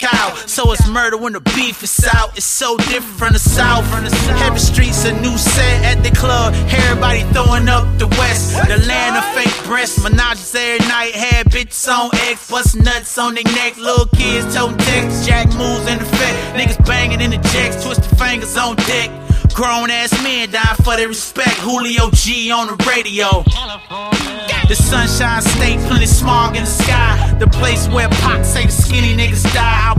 cow. So it's murder when the beef is out. It's so different from the South. Heavy streets, a new set at the club. Everybody throwing up the West. The land of fake breasts. Menages every night. Had bitches on X. Bust nuts on their neck. Little kids toting texts. Jack moves in effect. Niggas banging in the jacks. Twisted fingers on deck. Grown ass men die for their respect. Julio G on the radio. The Sunshine State, plenty smog in the sky. The place where Pac say the skinny niggas die.